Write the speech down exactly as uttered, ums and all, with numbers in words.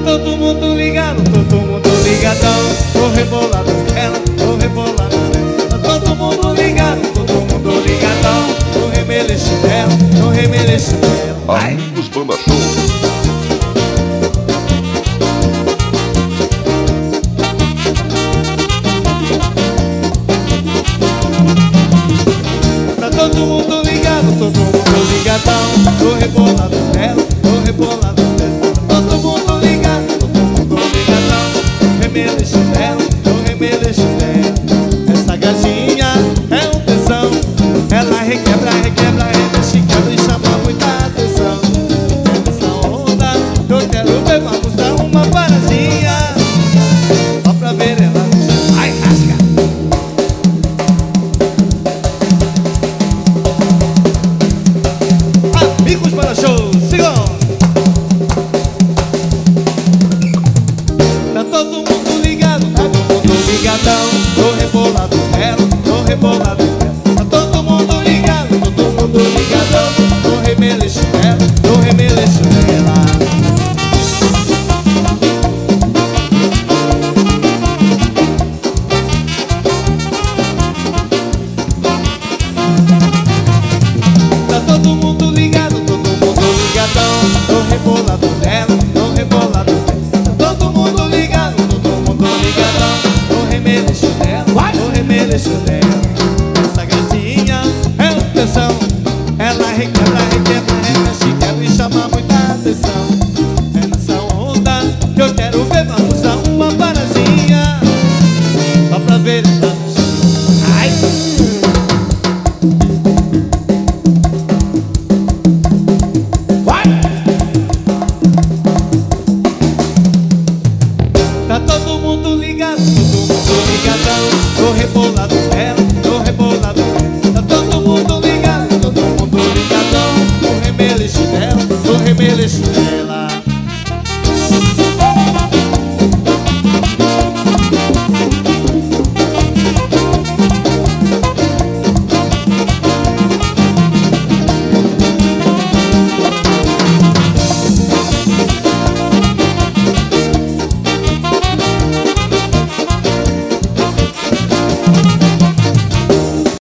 todo mundo ligado, todo mundo ligadão. Tô rebolado nela, tô rebolado nela. Tá todo mundo ligado, todo mundo ligadão. Tô remeleixo nela, tô remeleixo nela. Amigos Banda Show.